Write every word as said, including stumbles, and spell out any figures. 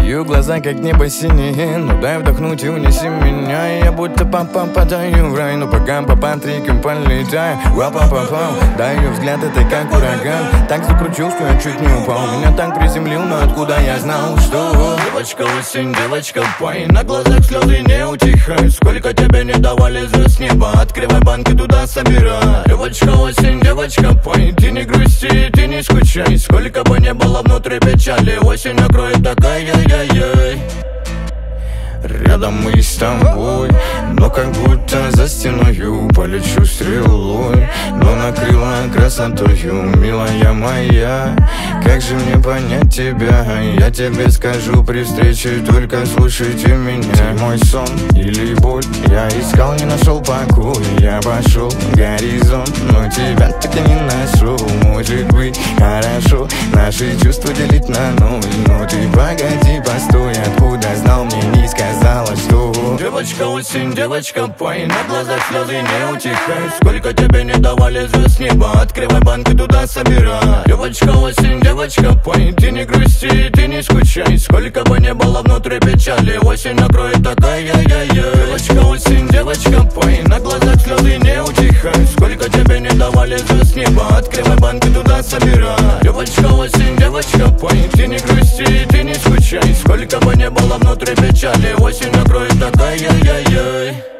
Твои глаза как небо синие, ну дай вдохнуть и унеси меня. Я будто попадаю в рай, но пока по патрикам полетаю. Ва-па-па-пау, дай ее взгляд, это как ураган. Так закрутил, что я чуть не упал. Меня так приземлил, но откуда я знал, что девочка осень, девочка пой. На глазах слезы не утихают. Сколько тебе не давали звезд неба. Открывай банки, туда собирай. Девочка осень, девочка пой. Ты не грусти, ты не скучай. Сколько бы не было внутри печали, осень накроет такая, яй-яй. Рядом мы с тобой, но как будто за стеною полечу стрелой, но накрыла красотою, милая моя. Как же мне понять тебя? Я тебе скажу при встрече, только слушайте меня. Ты мой сон или боль? Я искал, не нашел покоя. Я пошел в горизонт, но тебя так и не нашел. Может быть хорошо наши чувства делить на ноль, но ты погоди, постой, откуда знал, мне не сказала, что девочка осень, девочка пой. На глазах слезы не утихают. Сколько тебе не давали звезд неба. Открывай банки, туда собирай. Девочка осень, девочка пой. Ты не грусти, ты не скучай. Сколько бы не было внутри печали, осень накроет такая, яй-яй. Девочка осень, девочка пой. На глазах слезы не утихают. Сколько тебе не давали звезд неба. Открывай банки, туда собирай. Девочка осень, девочка пой. Ты не грусти, ты не скучай. Сколько бы не было внутри печали, осень накроет такая, яй-яй.